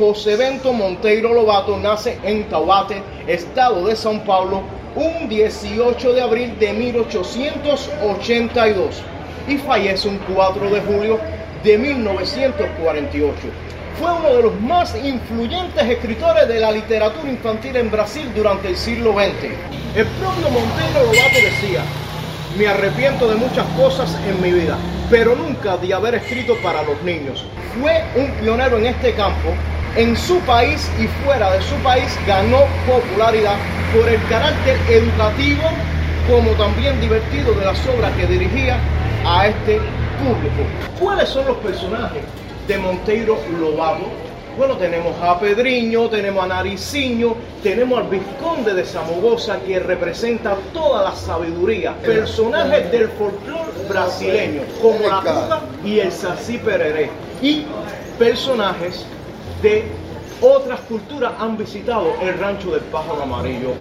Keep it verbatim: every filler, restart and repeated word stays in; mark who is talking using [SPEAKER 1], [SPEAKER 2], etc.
[SPEAKER 1] José Bento Monteiro Lobato nace en Taubaté, estado de São Paulo, un dieciocho de abril de mil ochocientos ochenta y dos y fallece un cuatro de julio de mil novecientos cuarenta y ocho. Fue uno de los más influyentes escritores de la literatura infantil en Brasil durante el siglo veinte. El propio Monteiro Lobato decía: me arrepiento de muchas cosas en mi vida, pero nunca de haber escrito para los niños. Fue un pionero en este campo. En su país y fuera de su país ganó popularidad por el carácter educativo como también divertido de las obras que dirigía a este público. ¿Cuáles son los personajes de Monteiro Lobato? Bueno, tenemos a Pedrinho, tenemos a Narizinho, tenemos al Vizconde de Samogosa, que representa toda la sabiduría. Personajes del folclore brasileño, como la Cuca y el Saci Pereré. Y personajes de otras culturas han visitado el rancho del Pájaro Amarillo.